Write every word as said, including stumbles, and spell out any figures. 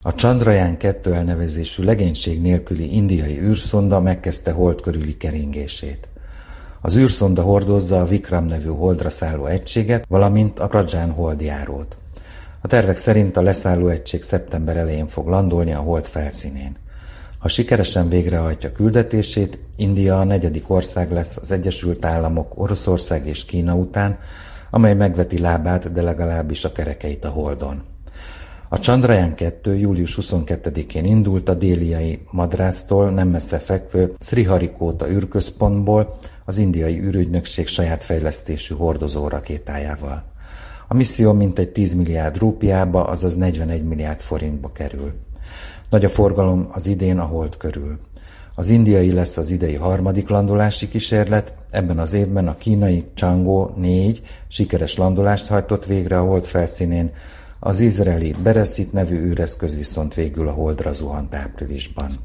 A Chandrayaan kettő elnevezésű legénység nélküli indiai űrszonda megkezdte hold körüli keringését. Az űrszonda hordozza a Vikram nevű holdra szálló egységet, valamint a Praján holdjárót. A tervek szerint a leszálló egység szeptember elején fog landolni a hold felszínén. Ha sikeresen végrehajtja küldetését, India a negyedik ország lesz az Egyesült Államok, Oroszország és Kína után, amely megveti lábát, de legalábbis a kerekeit a holdon. A Chandrayaan kettő július huszonkettedikén indult a déliai Madrásztól nem messze fekvő Sriharikota űrközpontból az indiai űrügynökség saját fejlesztésű hordozó rakétájával. A misszió mintegy tíz milliárd rúpiába, azaz negyvenegy milliárd forintba kerül. Nagy a forgalom az idén a hold körül. Az indiai lesz az idei harmadik landolási kísérlet, ebben az évben a kínai Chang'e négy sikeres landolást hajtott végre a hold felszínén, az izraeli Beresit nevű űreszköz viszont végül a holdra zuhant áprilisban.